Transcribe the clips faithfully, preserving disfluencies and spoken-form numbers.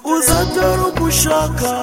uzatora ugushaka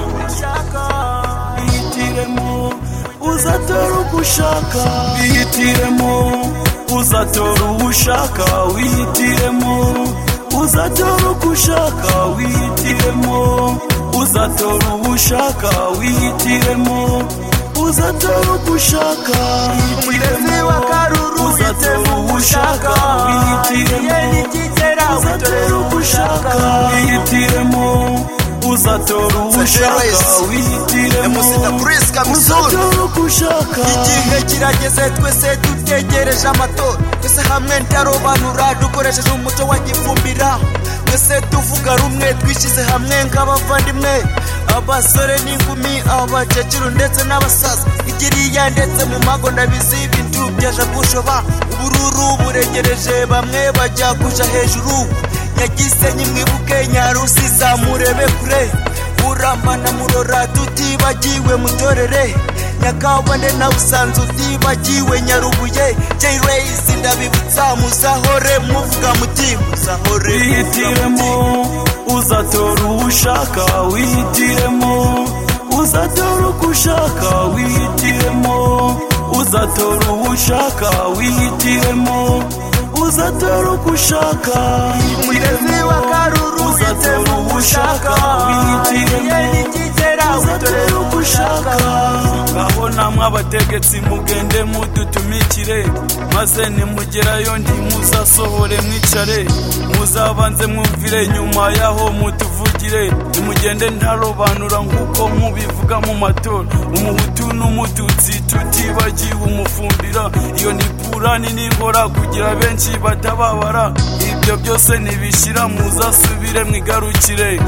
bihitiremo uzatora ugushaka bihitiremo uzatora ugushaka wihitiremo uzatora ugushaka wihitiremo uzatora ugushaka wihitiremo uzatora ugushaka umurezi wa karuru uzatora ugushaka wihitiremo uzatora ugushaka wihitiremo uzatora ugushaka wihitiremo uzatora ugushaka igihe kirageze twese dutegereje amatora twese hamwe ndarobanura dukoresheje umuco wa gifumbira twese tuvuga rumwe twishyize hamwe nk'abavandimwe abasore n'inkumi abakecuru ndetse n'abasaza igiriya ndetse mu mago ndabizi ibintu byaje gushoba ubururu buregereje bamwe bajya kuja hejuru Nyagisenyi mwibuke Nyarusi zamurebe kure uramba na murora tutibagiwe mutorere Nyakabande na Busanza tutibagiwe Nyarubuye J-Race ndabibutsa muzahore muvuga muti muzahore wihitiremo uzatora ugushaka wihitiremo uzatora ugushaka wihitiremo uzatora ugushaka wihitiremo uzatora ugushaka umurezi wa karuru uzatora ugushaka wihitiremo uzatora ugushaka ngaho namwe abategetsi mugende mudutumikire maze nimugerayo ntimuzasohore mwicare muzabanze mwumvire nyuma yaho mutuvugire nimugende ntarobanura nk'uko mubivuga mu matora umuhutu n'umututsi tutibagiwe umufumbira iyo ni purani n'ingora kugira benshi batababara ibyo byose nibishira muzasubire mwigarukire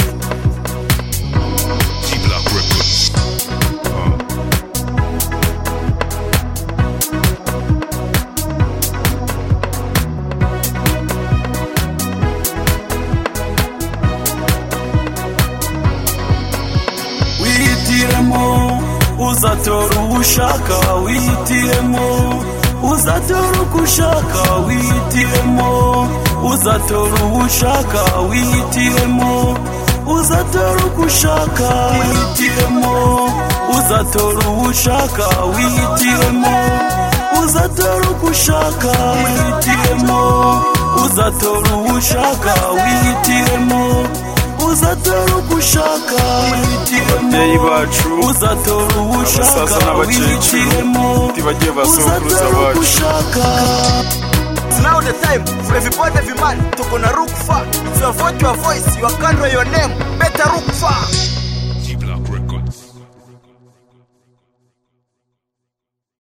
wihitiremo uzatora ugushaka wihitiremo uzatora ugushaka wihitiremo uzatora ugushaka wihitiremo uzatora ugushaka wihitiremo uzatora ugushaka wihitiremo uzatora ugushaka wihitiremo uzatora ugushaka wihitiremo uzatora ugushaka ababyeyi bacu uzatora ugushaka abasaza n'abakecuru tibagiye basokuruza bacu. It's now the time for everybody, every man to gonna look far. It's your vote, your voice, your country, your name. Better look far.